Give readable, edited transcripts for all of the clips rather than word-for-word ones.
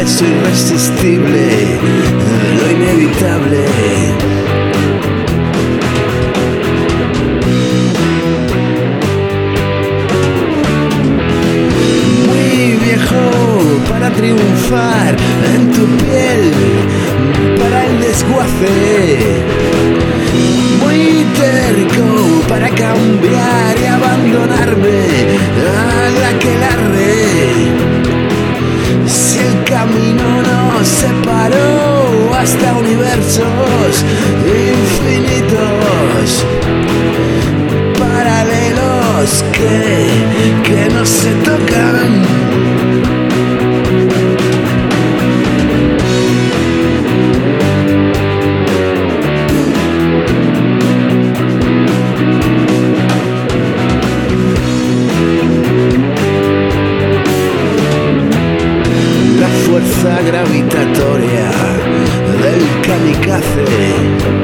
peso irresistible de lo inevitable. Muy viejo para triunfar en tu piel, para el desguace. Muy terco para cambiar y abandonarme al aquelarre. Si el camino nos separó hasta universos infinitos, paralelos que no se tocan. Fuerza gravitatoria del kamikaze,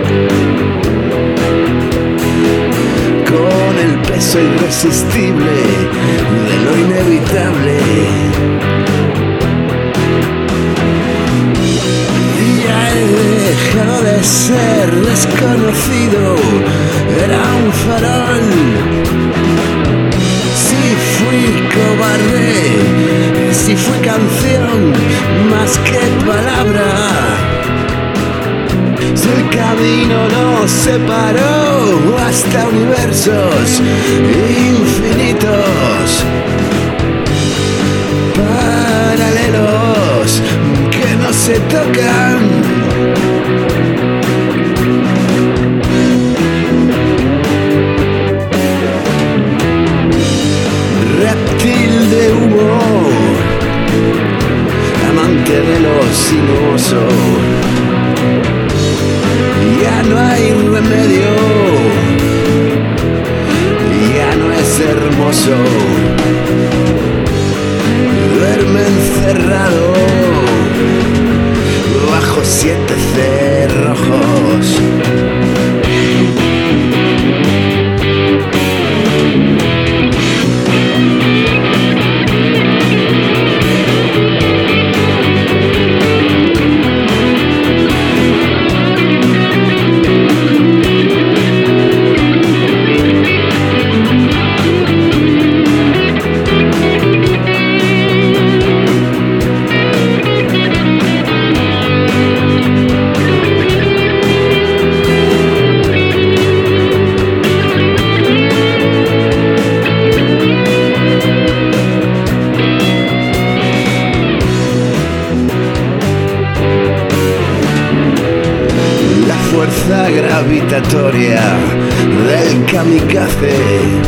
con el peso irresistible de lo inevitable. Ya he dejado de ser desconocido, era un farol. Si fui cobarde, si fui canción más que palabra, si el camino nos separó hasta universos infinitos, paralelos que no se tocan. Reptil de humo, amante de lo sinuoso, ya no hay remedio, ya no es hermoso. Duerme encerrado bajo 7 cerrojos. Fuerza gravitatoria del kamikaze,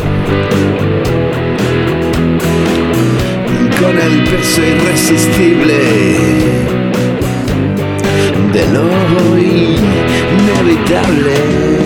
con el peso irresistible de lo inevitable.